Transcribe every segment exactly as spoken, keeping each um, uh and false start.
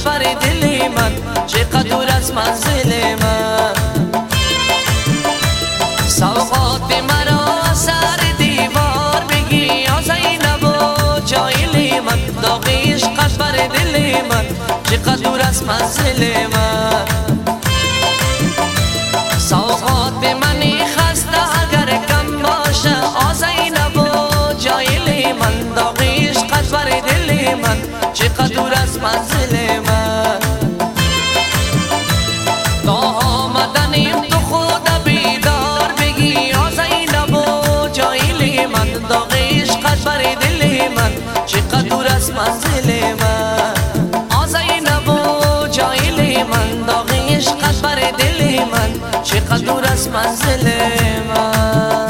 بر دل من، چقدر دور از منزل من. سوقات مرا سر دیوار بگی یا زینب و جایل من، داغ عشقت بر دل من، چقدر دور از منزل من. سوقات منی خسته اگر کم باشه آ زینب و جایل من، داغ عشقت بر دل من، چقدر دور از منزل من. تا آمدنیم تو خود بیدار بگی یا زینب و جایل من، داغ عشقت بر دل من، چقدر دور از منزل من. آ زینب و جایل من، داغ عشقت بر دل من، چقدر دور از منزل من.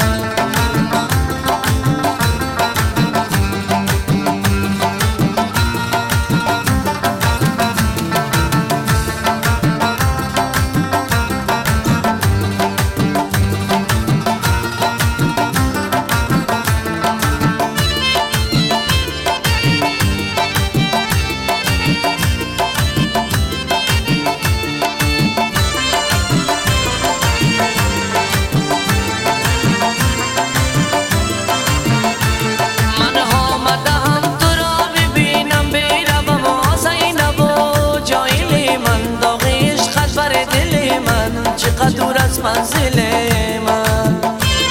چقدر دور از منزل من.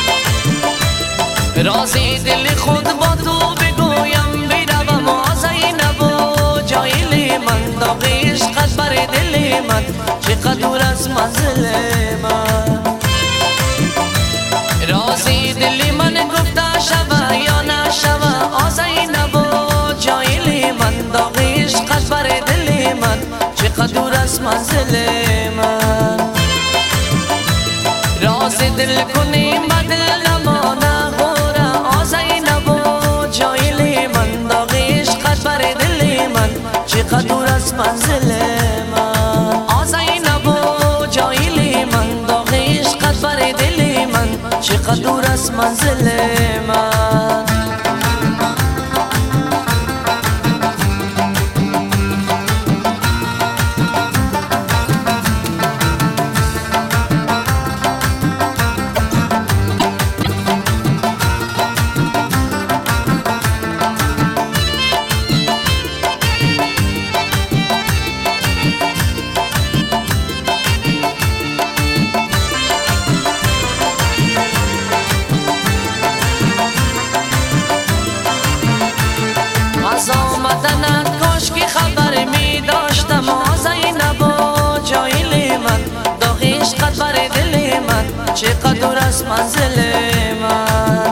رازی دل خود با تو بگویم بروم آ زینب و جایل من، داغ عشقت بر دل من، چقدر دور از منزل من. رازی دل من گفته شوه یا نشوه آ زینب و جایل من، داغ عشقت بر دل من، چقدر دور از منزل من. راز دل کنیم بدل نمانه غوره آ زینب و جایل من، داغ عشقت بر دل من، چقدر دور از منزل من. آ زینب و جایل من، داغ عشقت بر دل من، چقدر دور از منزل من. از آمدنت کاش که خبر می داشتم آ زینب و جایل من، داغ عشقت بر دل من، چقدر دور از منزل من.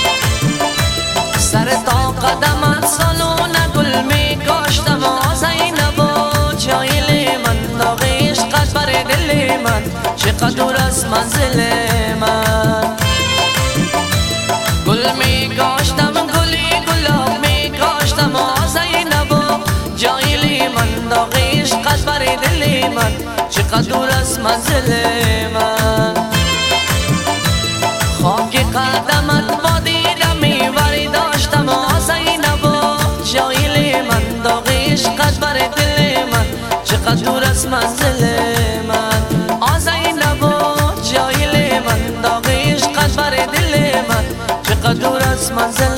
سر تا قدمت سالون گل می کاشتم آ زینب و جایل من، داغ عشقت بر دل من، چقدر دور از منزل من. گل می کاشتم گلی گلاب می کاشتم آ زینب و جایل من، داغ عشقت بر دل من، چقدر دور از منزل من. خاک قدمت با دیدم میوری داشتم آ زینب و جایل من، داغ عشقت بر دل من، چقدر دور از منزل من. آ زینب و جایل من، داغ عشقت بر دل من، چقدر دور از منزل